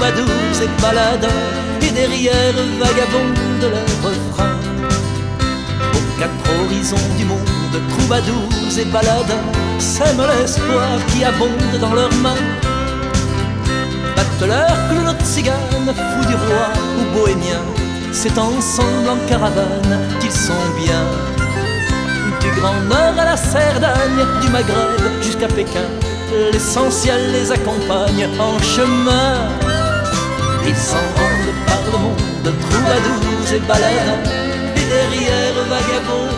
troubadours et baladeurs, et derrière vagabondent leurs refrains. Aux quatre horizons du monde, troubadours et baladeurs sèment l'espoir qui abonde dans leurs mains. Battent leur clown de cigane, fous du roi ou bohémien, c'est ensemble en caravane qu'ils sont bien. Du Grand Nord à la Cerdagne, du Maghreb jusqu'à Pékin, l'essentiel les accompagne en chemin. Ils s'en rendent par le monde, troubadours et baladeurs, et derrière vagabonds